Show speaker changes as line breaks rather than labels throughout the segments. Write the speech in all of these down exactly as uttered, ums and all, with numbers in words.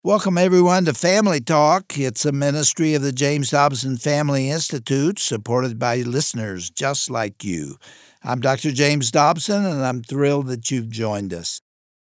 Welcome, everyone, to Family Talk. It's a ministry of the James Dobson Family Institute, supported by listeners just like you. I'm Doctor James Dobson, and I'm thrilled that you've joined us.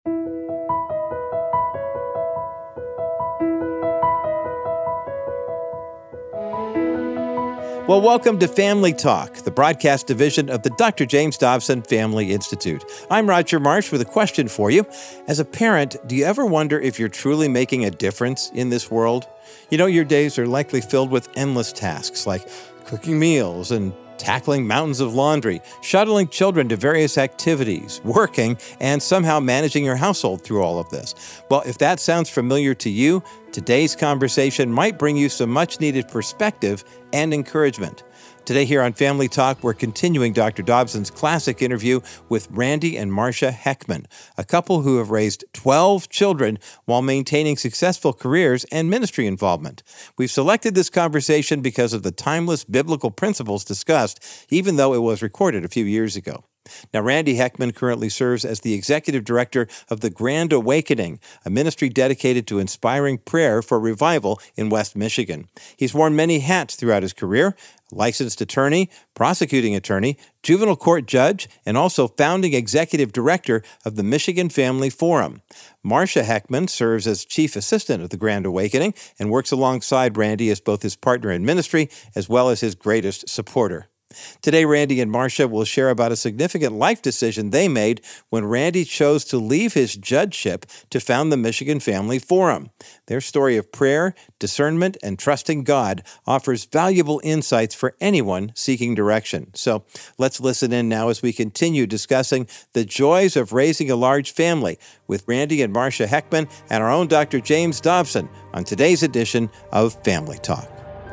Well, welcome to Family Talk, the broadcast division of the Doctor James Dobson Family Institute. I'm Roger Marsh with a question for you. As a parent, do you ever wonder if you're truly making a difference in this world? You know, your days are likely filled with endless tasks like cooking meals and tackling mountains of laundry, shuttling children to various activities, working, and somehow managing your household through all of this. Well, if that sounds familiar to you, today's conversation might bring you some much-needed perspective and encouragement. Today here on Family Talk, we're continuing Doctor Dobson's classic interview with Randy and Marcia Heckman, a couple who have raised twelve children while maintaining successful careers and ministry involvement. We've selected this conversation because of the timeless biblical principles discussed, even though it was recorded a few years ago. Now, Randy Heckman currently serves as the executive director of the Grand Awakening, a ministry dedicated to inspiring prayer for revival in West Michigan. He's worn many hats throughout his career: licensed attorney, prosecuting attorney, juvenile court judge, and also founding executive director of the Michigan Family Forum. Marcia Heckman serves as chief assistant of the Grand Awakening and works alongside Randy as both his partner in ministry as well as his greatest supporter. Today, Randy and Marcia will share about a significant life decision they made when Randy chose to leave his judgeship to found the Michigan Family Forum. Their story of prayer, discernment, and trusting God offers valuable insights for anyone seeking direction. So let's listen in now as we continue discussing the joys of raising a large family with Randy and Marcia Heckman and our own Doctor James Dobson on today's edition of Family Talk.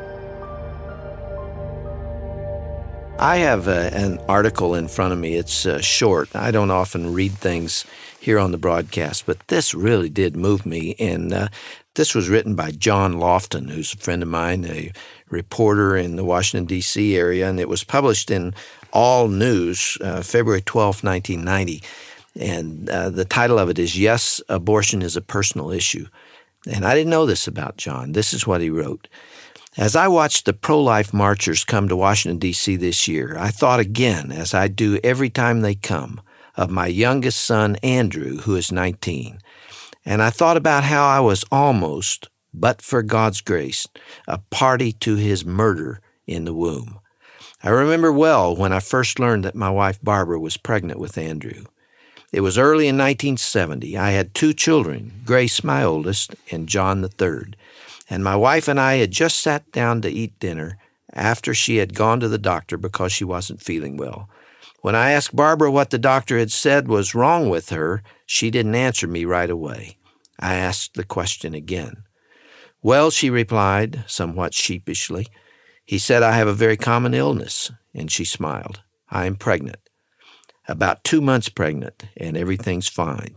I have uh, an article in front of me. It's uh, short. I don't often read things here on the broadcast, but this really did move me. And uh, this was written by John Lofton, who's a friend of mine, a reporter in the Washington, D C area, and it was published in All News, uh, February twelfth, nineteen ninety. And uh, the title of it is, "Yes, Abortion is a Personal Issue." And I didn't know this about John. This is what he wrote. As I watched the pro-life marchers come to Washington, D C this year, I thought again, as I do every time they come, of my youngest son, Andrew, who is nineteen. And I thought about how I was almost, but for God's grace, a party to his murder in the womb. I remember well when I first learned that my wife, Barbara, was pregnant with Andrew. It was early in nineteen seventy. I had two children, Grace, my oldest, and John the third. And my wife and I had just sat down to eat dinner after she had gone to the doctor because she wasn't feeling well. When I asked Barbara what the doctor had said was wrong with her, she didn't answer me right away. I asked the question again. "Well," she replied, somewhat sheepishly, "he said I have a very common illness," and she smiled. "I am pregnant. About two months pregnant, and everything's fine."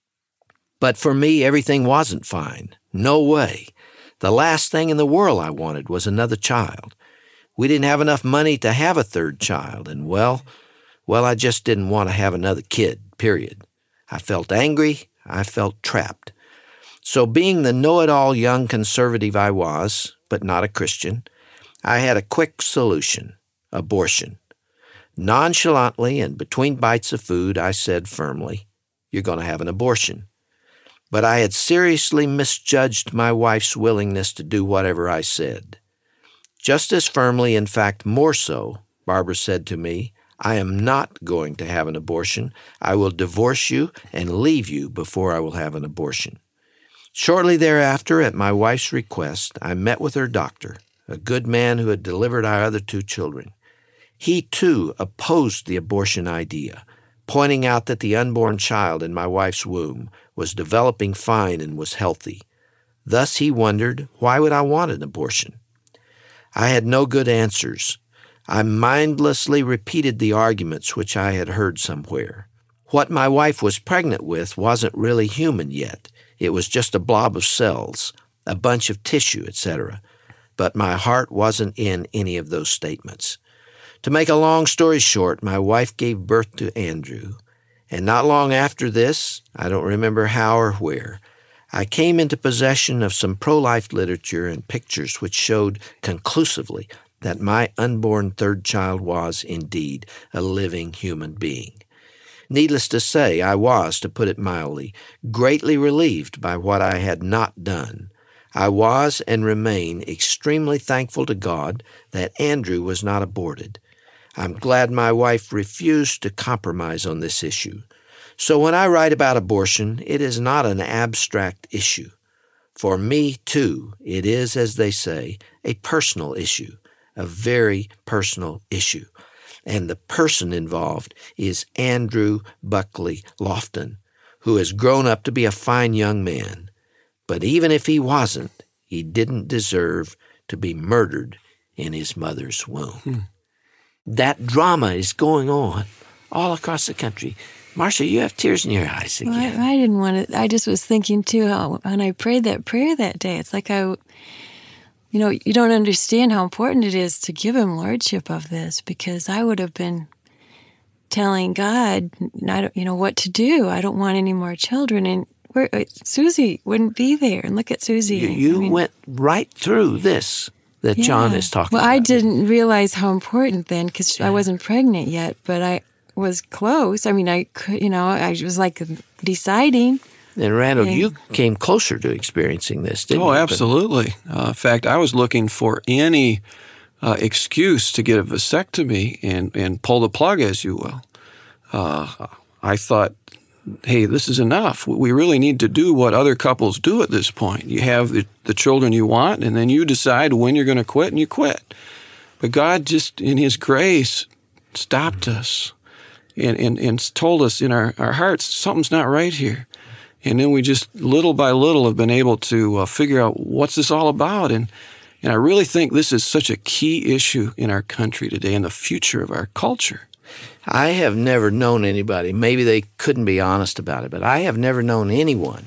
But for me, everything wasn't fine. No way. The last thing in the world I wanted was another child. We didn't have enough money to have a third child, and well, well, I just didn't want to have another kid, period. I felt angry. I felt trapped. So being the know-it-all young conservative I was, but not a Christian, I had a quick solution: abortion. Nonchalantly and between bites of food, I said firmly, "You're going to have an abortion." But I had seriously misjudged my wife's willingness to do whatever I said. Just as firmly, in fact more so, Barbara said to me, "I am not going to have an abortion. I will divorce you and leave you before I will have an abortion." Shortly thereafter, at my wife's request, I met with her doctor, a good man who had delivered our other two children. He, too, opposed the abortion idea, pointing out that the unborn child in my wife's womb was developing fine and was healthy. Thus he wondered, why would I want an abortion? I had no good answers. I mindlessly repeated the arguments which I had heard somewhere. What my wife was pregnant with wasn't really human yet. It was just a blob of cells, a bunch of tissue, et cetera. But my heart wasn't in any of those statements. To make a long story short, my wife gave birth to Andrew, and not long after this, I don't remember how or where, I came into possession of some pro-life literature and pictures which showed conclusively that my unborn third child was indeed a living human being. Needless to say, I was, to put it mildly, greatly relieved by what I had not done. I was and remain extremely thankful to God that Andrew was not aborted. I'm glad my wife refused to compromise on this issue. So when I write about abortion, it is not an abstract issue. For me, too, it is, as they say, a personal issue, a very personal issue. And the person involved is Andrew Buckley Lofton, who has grown up to be a fine young man. But even if he wasn't, he didn't deserve to be murdered in his mother's womb. Hmm. That drama is going on all across the country. Marcia, you have tears in your eyes again.
Well, I, I didn't want to. I just was thinking, too, how when I prayed that prayer that day, it's like I, you know, you don't understand how important it is to give him lordship of this, because I would have been telling God, I don't, you know, what to do. I don't want any more children. And where, Susie wouldn't be there. And look at Susie.
You, you I mean, went right through this that yeah. John is talking
well,
about.
Well, I didn't realize how important then, because yeah. I wasn't pregnant yet, but I was close. I mean, I could, you know, I was like deciding.
And Randall, and, you came closer to experiencing this, didn't
oh,
you?
Oh, absolutely. Uh, in fact, I was looking for any uh, excuse to get a vasectomy and, and pull the plug, as you will. Uh, I thought, hey, this is enough. We really need to do what other couples do at this point. You have the, the children you want, and then you decide when you're going to quit, and you quit. But God just, in His grace, stopped us and, and, and told us in our, our hearts, something's not right here. And then we just, little by little, have been able to uh, figure out what's this all about. And and I really think this is such a key issue in our country today and the future of our culture.
I have never known anybody, maybe they couldn't be honest about it, but I have never known anyone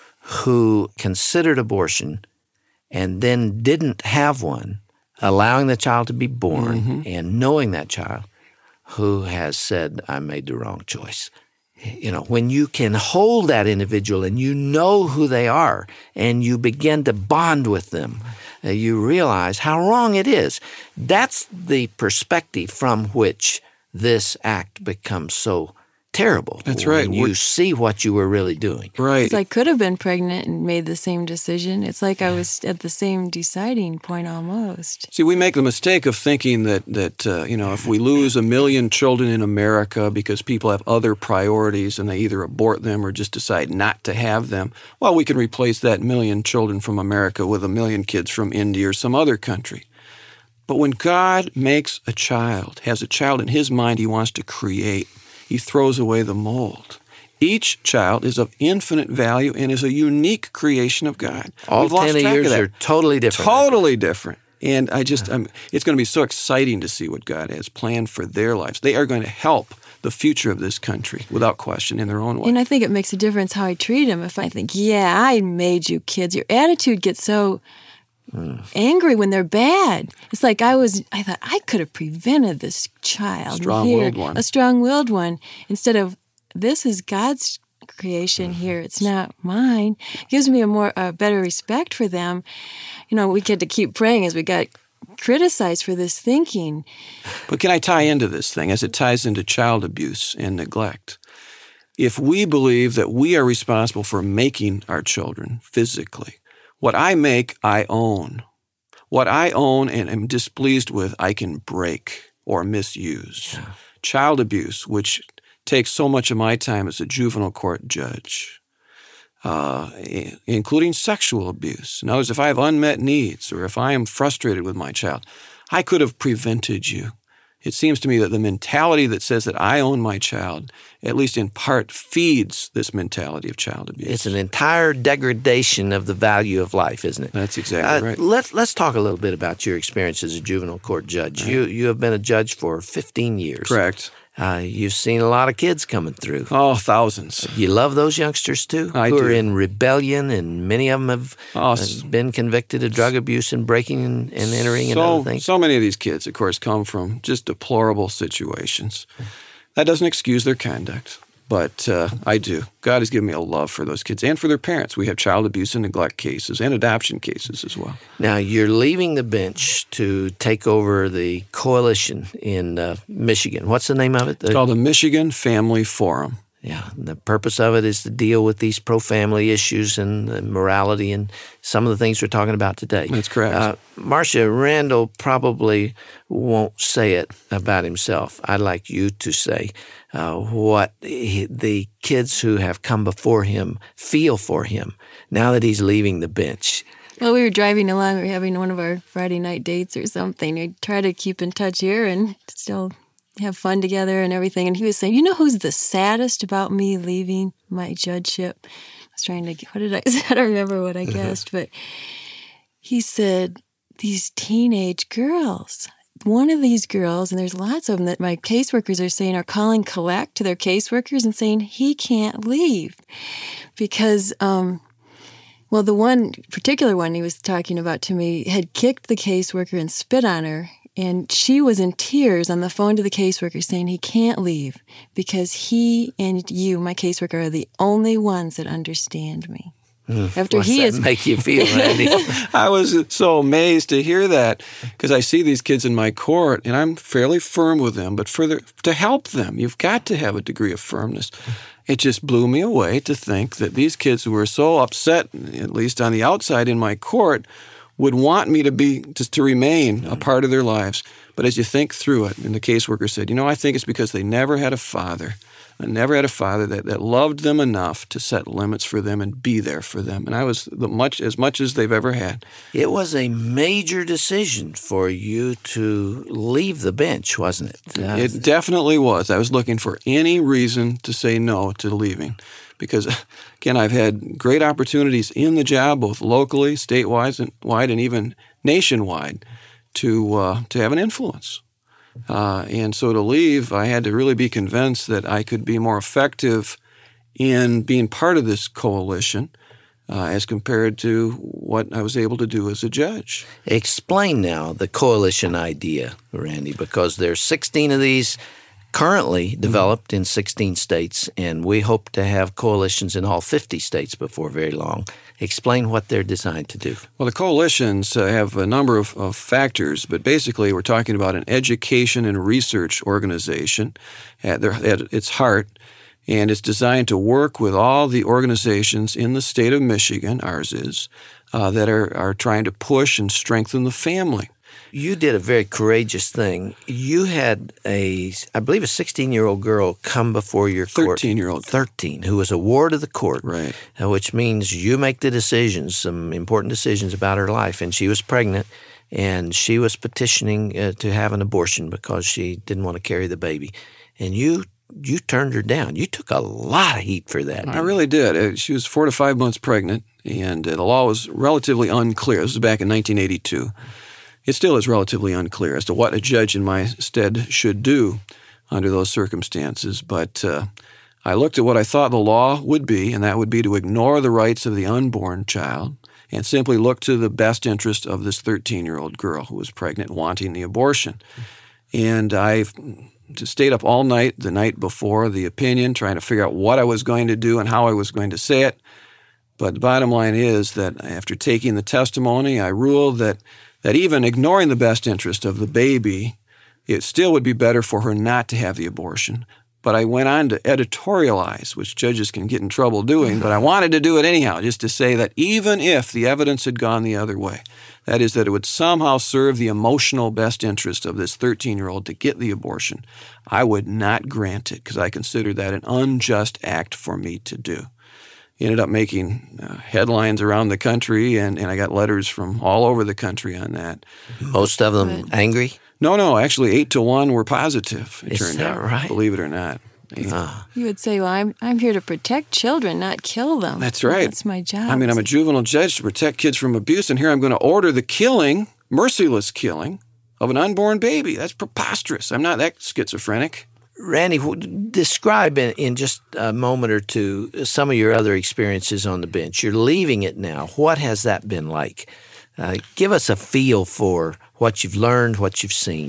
who considered abortion and then didn't have one, allowing the child to be born mm-hmm. and knowing that child, who has said, I made the wrong choice. You know, when you can hold that individual and you know who they are and you begin to bond with them, uh, you realize how wrong it is. That's the perspective from which this act becomes so terrible.
That's right.
When you We're, see what you were really doing.
Right.
It's like I could have been pregnant and made the same decision. It's like I was at the same deciding point almost.
See, we make the mistake of thinking that, that uh, you know, if we lose a million children in America because people have other priorities and they either abort them or just decide not to have them, well, we can replace that million children from America with a million kids from India or some other country. But when God makes a child, has a child in His mind He wants to create, He throws away the mold. Each child is of infinite value and is a unique creation of God.
All ten of yours are totally different.
Totally different. And I just, I'm, it's going to be so exciting to see what God has planned for their lives. They are going to help the future of this country, without question, in their own way.
And I think it makes a difference how I treat them. If I think, yeah, I made you kids, your attitude gets so Mm. angry when they're bad. It's like I was, I thought I could have prevented this child.
Strong-willed one.
A strong-willed one. Instead of, this is God's creation here. It's not mine. It gives me a more, a better respect for them. You know, we get to keep praying as we got criticized for this thinking.
But can I tie into this thing as it ties into child abuse and neglect? If we believe that we are responsible for making our children physically, what I make, I own. What I own and am displeased with, I can break or misuse. Yeah. Child abuse, which takes so much of my time as a juvenile court judge, uh, including sexual abuse. In other words, if I have unmet needs or if I am frustrated with my child, I could have prevented you. It seems to me that the mentality that says that I own my child, at least in part, feeds this mentality of child abuse.
It's an entire degradation of the value of life, isn't it?
That's exactly uh, right.
Let's, let's talk a little bit about your experience as a juvenile court judge. Right. You, you have been a judge for fifteen years.
Correct.
Uh, you've seen a lot of kids coming through.
Oh, thousands.
You love those youngsters, too?
I
who
do.
are in rebellion, and many of them have
oh,
uh, been convicted of drug abuse and breaking and, and entering
so,
and other things.
So many of these kids, of course, come from just deplorable situations. That doesn't excuse their conduct. But uh, I do. God has given me a love for those kids and for their parents. We have child abuse and neglect cases and adoption cases as well.
Now, you're leaving the bench to take over the coalition in uh, Michigan. What's the name of it? The,
it's called the Michigan Family Forum.
Yeah, the purpose of it is to deal with these pro-family issues and uh, morality and some of the things we're talking about today.
That's correct.
Uh, Marcia, Randall probably won't say it about himself. I'd like you to say uh, what he, the kids who have come before him feel for him now that he's leaving the bench.
Well, we were driving along. We were having one of our Friday night dates or something. We try to keep in touch here and still have fun together and everything. And he was saying, you know who's the saddest about me leaving my judgeship? I was trying to, what did I say? I don't remember what I guessed, but he said, these teenage girls. One of these girls, and there's lots of them that my caseworkers are saying, are calling collect to their caseworkers and saying, he can't leave. Because, um, well, the one particular one he was talking about to me had kicked the caseworker and spit on her. And she was in tears on the phone to the caseworker saying he can't leave because he and you, my caseworker, are the only ones that understand me.
Mm,
After
what's
he
that
is
make you feel, Randy?
I was so amazed to hear that because I see these kids in my court and I'm fairly firm with them, but for the, to help them, you've got to have a degree of firmness. It just blew me away to think that these kids who were so upset, at least on the outside in my court, would want me to be just to remain a part of their lives. But as you think through it, and the caseworker said, you know, I think it's because they never had a father. I never had a father that, that loved them enough to set limits for them and be there for them. And I was the much as much as they've ever had.
It was a major decision for you to leave the bench, wasn't it? Uh,
It definitely was. I was looking for any reason to say no to leaving. Because, again, I've had great opportunities in the job, both locally, statewide, and, wide, and even nationwide, to uh, to have an influence. Uh, and so to leave, I had to really be convinced that I could be more effective in being part of this coalition uh, as compared to what I was able to do as a judge.
Explain now the coalition idea, Randy, because there's sixteen of these currently developed in sixteen states, and we hope to have coalitions in all fifty states before very long. Explain what they're designed to do.
Well, the coalitions uh, have a number of, of factors, but basically we're talking about an education and research organization at, their, at its heart, and it's designed to work with all the organizations in the state of Michigan, ours is, uh, that are, are trying to push and strengthen the family.
You did a very courageous thing. You had a, I believe, a sixteen-year-old girl come before your court.
thirteen-year-old.
thirteen, who was a ward of the court.
Right.
Uh, which means you make the decisions, some important decisions about her life. And she was pregnant, and she was petitioning uh, to have an abortion because she didn't want to carry the baby. And you you turned her down. You took a lot of heat for that.
I really did. Uh, She was four to five months pregnant, and uh, the law was relatively unclear. This was back in nineteen eighty-two. It still is relatively unclear as to what a judge in my stead should do under those circumstances. But uh, I looked at what I thought the law would be, and that would be to ignore the rights of the unborn child and simply look to the best interest of this thirteen-year-old girl who was pregnant wanting the abortion. And I just stayed up all night the night before the opinion, trying to figure out what I was going to do and how I was going to say it. But the bottom line is that after taking the testimony, I ruled that that even ignoring the best interest of the baby, it still would be better for her not to have the abortion. But I went on to editorialize, which judges can get in trouble doing, but I wanted to do it anyhow, just to say that even if the evidence had gone the other way, that is, that it would somehow serve the emotional best interest of this thirteen-year-old to get the abortion, I would not grant it because I considered that an unjust act for me to do. Ended up making uh, headlines around the country, and, and I got letters from all over the country on that.
Most of them
Good.
angry?
No, no, actually eight to one were positive, it
Is
turned
that
out,
right?
believe it or not.
Ah.
You would say, well, I'm I'm here to protect children, not kill them.
That's right.
That's my job.
I mean, I'm a juvenile judge to protect kids from abuse, and here I'm going to order the killing, merciless killing, of an unborn baby. That's preposterous. I'm not that schizophrenic.
Randy, describe in, in just a moment or two some of your other experiences on the bench. You're leaving it now. What has that been like? Uh, give us a feel for what you've learned, what you've seen.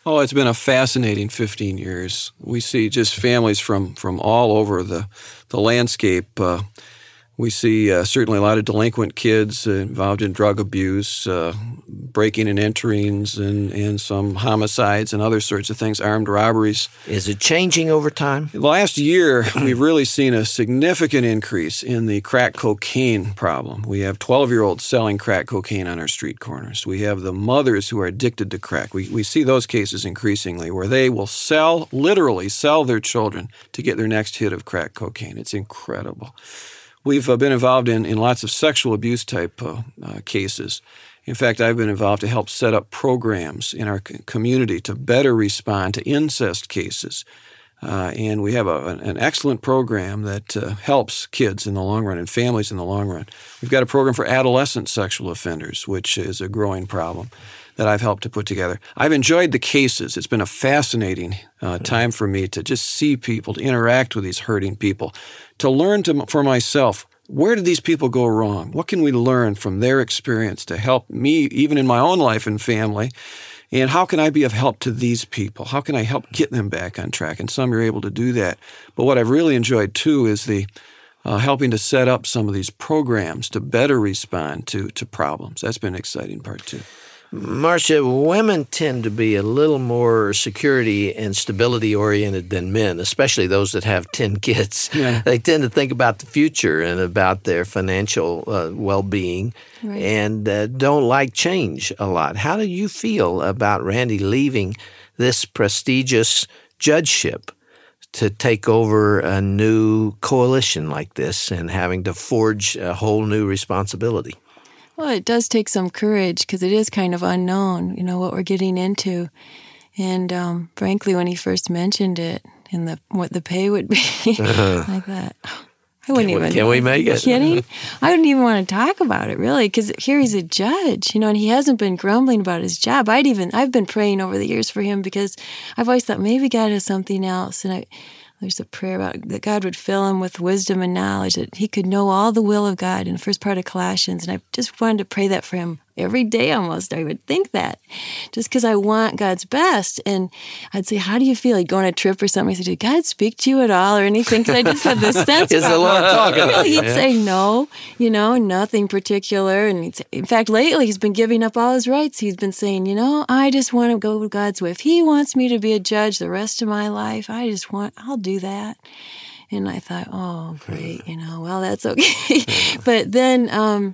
Oh, it's been a fascinating fifteen years. We see just families from, from all over the, the landscape. Uh, we see uh, certainly a lot of delinquent kids uh, involved in drug abuse, uh, breaking and enterings, and, and some homicides and other sorts of things, armed robberies.
Is it changing over time?
Last year, we've really seen a significant increase in the crack cocaine problem. We have twelve-year-olds selling crack cocaine on our street corners. We have the mothers who are addicted to crack. We, we see those cases increasingly where they will sell, literally sell their children to get their next hit of crack cocaine. It's incredible. We've uh, been involved in, in lots of sexual abuse type uh, uh, cases. In fact, I've been involved to help set up programs in our community to better respond to incest cases. Uh, and we have a, an excellent program that uh, helps kids in the long run and families in the long run. We've got a program for adolescent sexual offenders, which is a growing problem that I've helped to put together. I've enjoyed the cases. It's been a fascinating uh, time for me to just see people, to interact with these hurting people, to learn to, for myself, where did these people go wrong? What can we learn from their experience to help me, even in my own life and family? And how can I be of help to these people? How can I help get them back on track? And some are able to do that. But what I've really enjoyed, too, is the uh, helping to set up some of these programs to better respond to, to problems. That's been an exciting part, too.
Marcia, women tend to be a little more security and stability oriented than men, especially those that have ten kids.
Yeah.
They tend to think about the future and about their financial uh, well-being
Right.
and uh, don't like change a lot. How do you feel about Randy leaving this prestigious judgeship to take over a new coalition like this and having to forge a whole new responsibility?
Well, it does take some courage because it is kind of unknown, you know, what we're getting into. And um, frankly, when he first mentioned it and the what the pay would be, uh-huh. like that, I wouldn't
can
even.
We, can we make it?
Kidding? I wouldn't even want to talk about it really, because here he's a judge, you know, and he hasn't been grumbling about his job. I'd even I've been praying over the years for him because I've always thought maybe God has something else, and I. There's a prayer about that God would fill him with wisdom and knowledge, that he could know all the will of God in the first part of Colossians. And I just wanted to pray that for him every day almost. I would think that just because I want God's best. And I'd say, how do you feel? He'd go on a trip or something. I'd say, did God speak to you at all or anything? Because I just had this sense.
Is the Lord talking?
Really, he'd
yeah.
say no, you know, nothing particular. And he'd say, in fact, lately he's been giving up all his rights. He's been saying, you know, I just want to go God's way. If he wants me to be a judge the rest of my life, I just want, I'll do that. And I thought, oh, great, you know, well, that's okay. But then um,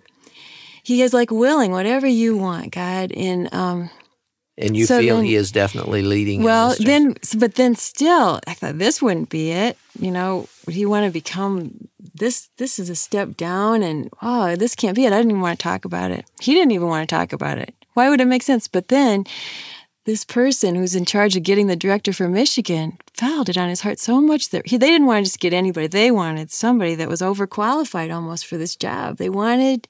he is like willing, whatever you want, God. And um,
and you
so
feel
then,
he is definitely leading.
Well,
in this
then, but then still, I thought this wouldn't be it. You know, would he want to become this? This is a step down, and oh, this can't be it. I didn't even want to talk about it. He didn't even want to talk about it. Why would it make sense? But then, this person who's in charge of getting the director for Michigan felt it on his heart so much that he, they didn't want to just get anybody. They wanted somebody that was overqualified almost for this job. They wanted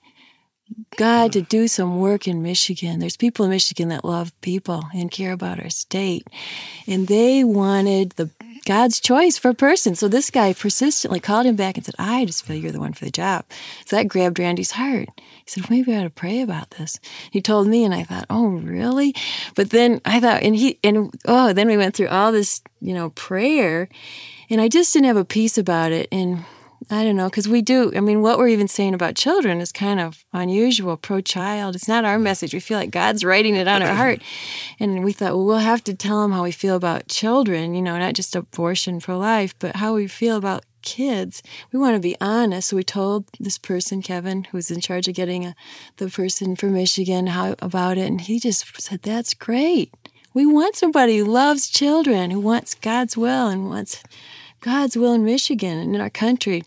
God to do some work in Michigan. There's people in Michigan that love people and care about our state. And they wanted the God's choice for a person. So this guy persistently called him back and said, I just feel you're the one for the job. So that grabbed Randy's heart. He said, well, maybe I ought to pray about this. He told me, and I thought, oh, really? But then I thought, and he, and oh, then we went through all this, you know, prayer, and I just didn't have a peace about it. And I don't know, because we do, I mean, what we're even saying about children is kind of unusual, pro-child. It's not our message. We feel like God's writing it on our heart. And we thought, well, we'll have to tell them how we feel about children, you know, not just abortion, pro-life, but how we feel about kids. We want to be honest. So we told this person, Kevin, who's in charge of getting a, the person for Michigan, how about it. And he just said, that's great. We want somebody who loves children, who wants God's will and wants God's will in Michigan and in our country.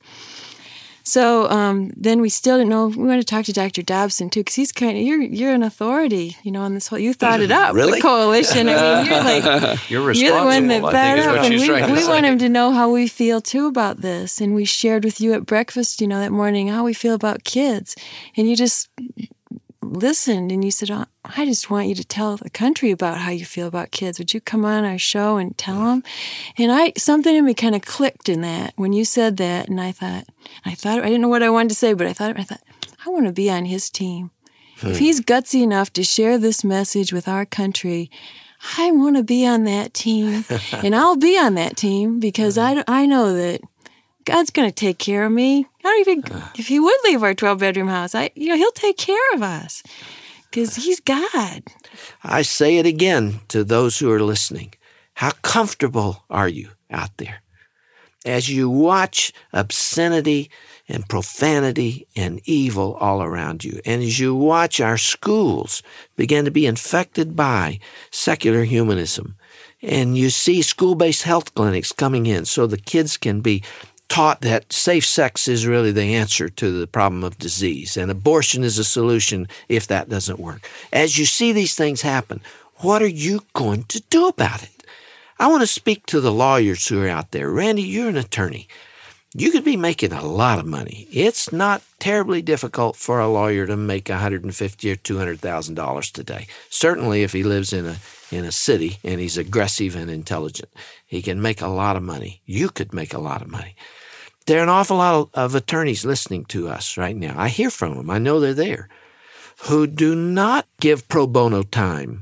So um, then we still didn't know. We want to talk to Doctor Dobson too, because he's kind of you're you're an authority, you know, on this whole. You thought it up,
really?
The coalition. I mean, you're like
you're responsible.
You're the one that
I
thought
think is
it up,
what
and
she's
we,
trying to
we
say.
want him to know how we feel too about this. And we shared with you at breakfast, you know, that morning how we feel about kids, and you just listened and you said, oh, I just want you to tell the country about how you feel about kids. Would you come on our show and tell them? And I, something in me kind of clicked in that when you said that. And I thought, I thought, I didn't know what I wanted to say, but I thought, I thought, I want to be on his team. Hmm. If he's gutsy enough to share this message with our country, I want to be on that team, and I'll be on that team because I, I know that God's going to take care of me. I don't even, if he would leave our twelve-bedroom house, I, you know, he'll take care of us because he's God.
I say it again to those who are listening. How comfortable are you out there? As you watch obscenity and profanity and evil all around you, and as you watch our schools begin to be infected by secular humanism, and you see school-based health clinics coming in so the kids can be taught that safe sex is really the answer to the problem of disease, and abortion is a solution if that doesn't work. As you see these things happen, what are you going to do about it? I want to speak to the lawyers who are out there. Randy, you're an attorney. You could be making a lot of money. It's not terribly difficult for a lawyer to make one hundred fifty thousand dollars or two hundred thousand dollars today. Certainly if he lives in a in a city and he's aggressive and intelligent, he can make a lot of money. You could make a lot of money. There are an awful lot of, of attorneys listening to us right now. I hear from them. I know they're there, who do not give pro bono time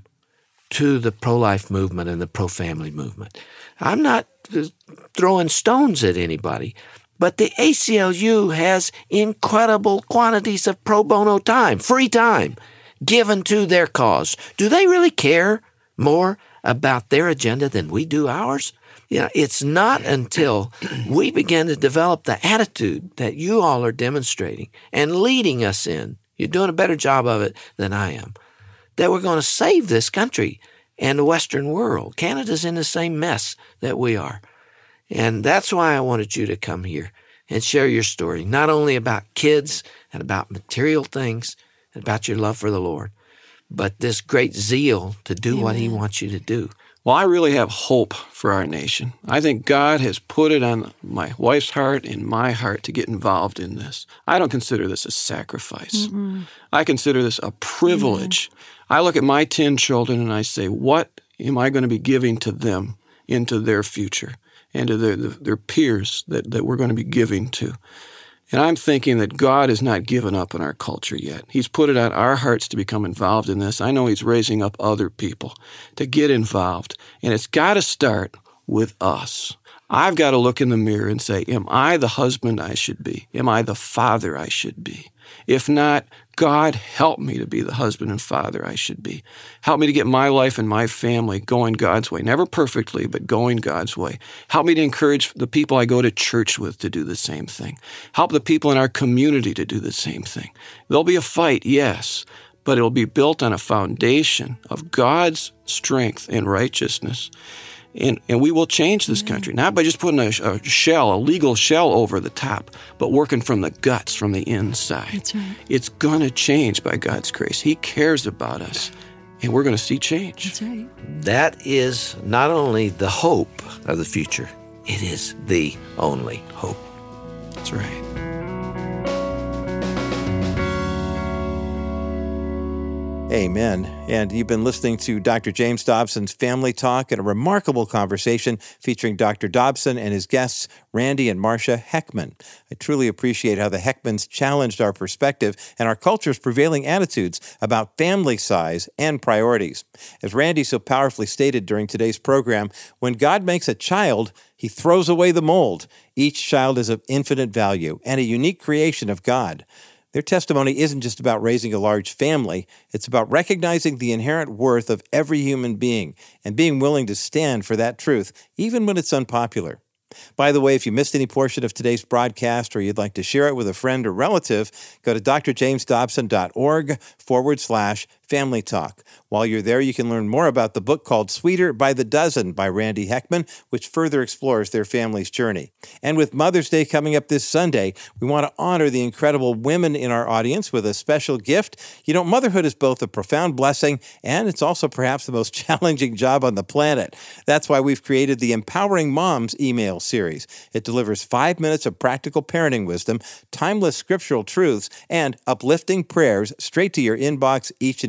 to the pro-life movement and the pro-family movement. I'm not throwing stones at anybody, but the A C L U has incredible quantities of pro bono time, free time, given to their cause. Do they really care more about their agenda than we do ours? You know, it's not until we begin to develop the attitude that you all are demonstrating and leading us in, you're doing a better job of it than I am, that we're going to save this country and the Western world. Canada's in the same mess that we are. And that's why I wanted you to come here and share your story, not only about kids and about material things and about your love for the Lord, but this great zeal to do Amen. What he wants you to do.
Well, I really have hope for our nation. I think God has put it on my wife's heart and my heart to get involved in this. I don't consider this a sacrifice. Mm-hmm. I consider this a privilege. Mm-hmm. I look at my ten children and I say, what am I going to be giving to them into their future and to their, their peers that, that we're going to be giving to? And I'm thinking that God has not given up on our culture yet. He's put it on our hearts to become involved in this. I know he's raising up other people to get involved. And it's got to start with us. I've got to look in the mirror and say, am I the husband I should be? Am I the father I should be? If not, God, help me to be the husband and father I should be. Help me to get my life and my family going God's way. Never perfectly, but going God's way. Help me to encourage the people I go to church with to do the same thing. Help the people in our community to do the same thing. There'll be a fight, yes, but it'll be built on a foundation of God's strength and righteousness. And, and we will change this country, not by just putting a, a shell, a legal shell over the top, but working from the guts, from the inside.
That's right.
It's going to change by God's grace. He cares about us, and we're going to see change.
That's right.
That is not only the hope of the future, it is the only hope.
That's right.
Amen. And you've been listening to Doctor James Dobson's Family Talk, and a remarkable conversation featuring Doctor Dobson and his guests, Randy and Marcia Heckman. I truly appreciate how the Heckmans challenged our perspective and our culture's prevailing attitudes about family size and priorities. As Randy so powerfully stated during today's program, when God makes a child, he throws away the mold. Each child is of infinite value and a unique creation of God. Their testimony isn't just about raising a large family. It's about recognizing the inherent worth of every human being and being willing to stand for that truth, even when it's unpopular. By the way, if you missed any portion of today's broadcast or you'd like to share it with a friend or relative, go to drjamesdobson.org forward slash family talk. While you're there, you can learn more about the book called Sweeter by the Dozen by Randy Heckman, which further explores their family's journey. And with Mother's Day coming up this Sunday, we want to honor the incredible women in our audience with a special gift. You know, motherhood is both a profound blessing and it's also perhaps the most challenging job on the planet. That's why we've created the Empowering Moms email series. It delivers five minutes of practical parenting wisdom, timeless scriptural truths, and uplifting prayers straight to your inbox each and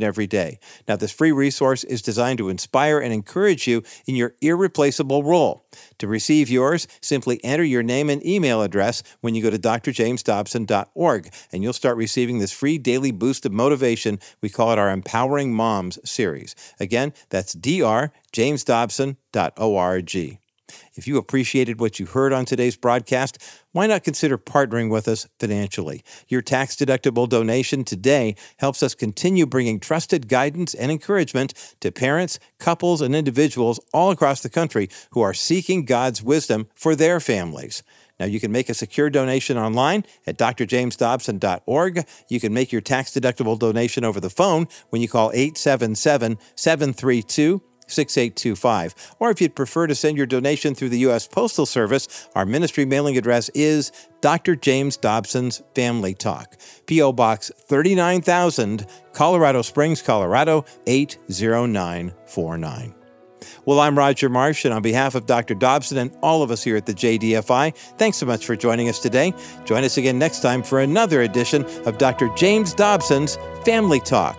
every day. Now, this free resource is designed to inspire and encourage you in your irreplaceable role. To receive yours, simply enter your name and email address when you go to d r james dobson dot org, and you'll start receiving this free daily boost of motivation. We call it our Empowering Moms series. Again, that's d r james dobson dot org. If you appreciated what you heard on today's broadcast, why not consider partnering with us financially? Your tax-deductible donation today helps us continue bringing trusted guidance and encouragement to parents, couples, and individuals all across the country who are seeking God's wisdom for their families. Now, you can make a secure donation online at d r james dobson dot org. You can make your tax-deductible donation over the phone when you call eight seven seven, seven three two, six eight two five. Or if you'd prefer to send your donation through the U S Postal Service, our ministry mailing address is Doctor James Dobson's Family Talk, P O. Box thirty-nine thousand, Colorado Springs, Colorado eight zero nine four nine. Well, I'm Roger Marsh, and on behalf of Doctor Dobson and all of us here at the J D F I, thanks so much for joining us today. Join us again next time for another edition of Doctor James Dobson's Family Talk.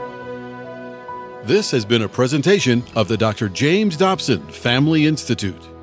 This has been a presentation of the Doctor James Dobson Family Institute.